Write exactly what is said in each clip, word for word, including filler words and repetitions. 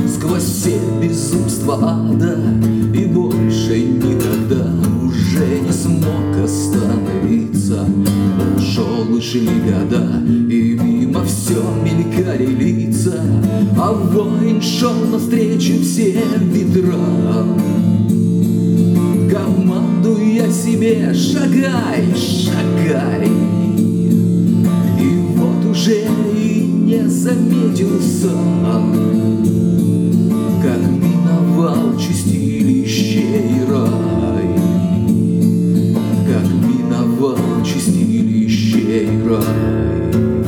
сквозь все безумства ада, и больше никогда уже не смог остановиться. Он шел и шли года, и мимо все мелькали лица, а воин шел навстречу всем ветрам, командуя себе: шагай, шагай. И вот уже и не заметил сам, как миновал чистилище и рай, как миновал чистилище и рай.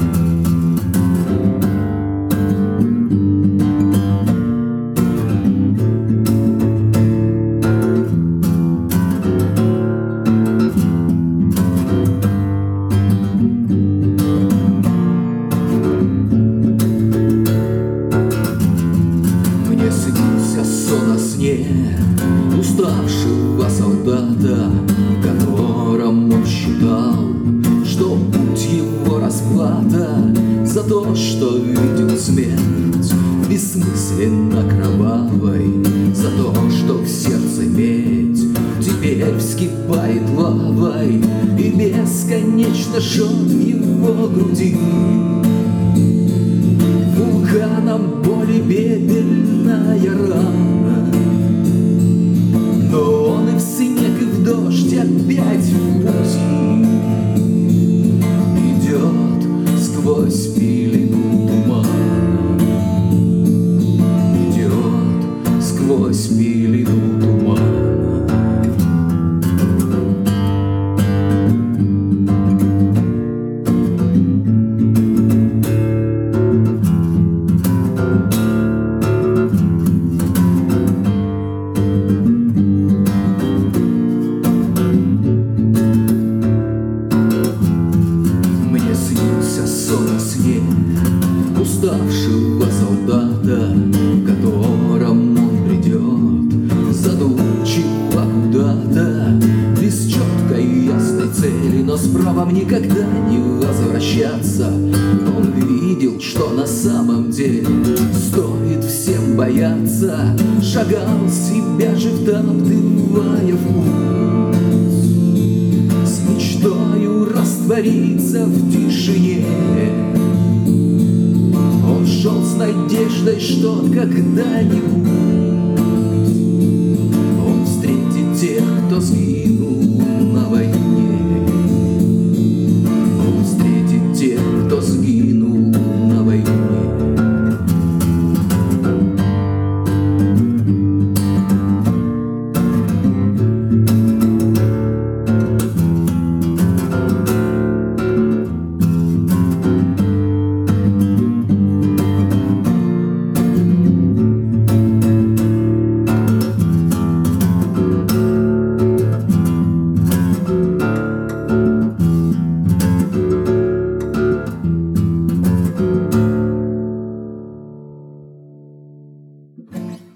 Снился сон о сне уставшего солдата, которому он считал, что путь его расплата за то, что видел смерть бессмысленно кровавой, за то, что в сердце медь теперь вскипает лавой и бесконечно жжет его груди. Вулканом боли бедельная рана, но он и в снег, и в дождь опять в пути идет сквозь пелену тумана, идет сквозь пелену тумана. Сон о сне уставшего солдата, которым он придет задумчиво куда-то, без четкой ясной цели, но с правом никогда не возвращаться. Он видел, что на самом деле стоит всем бояться, шагал себя же втоптывая в путь, с мечтою раствориться в тишине. Он шел с надеждой, что когда-нибудь он встретит тех, кто сгинул на войне. Он встретит тех, кто сгинул на войне. Thank you.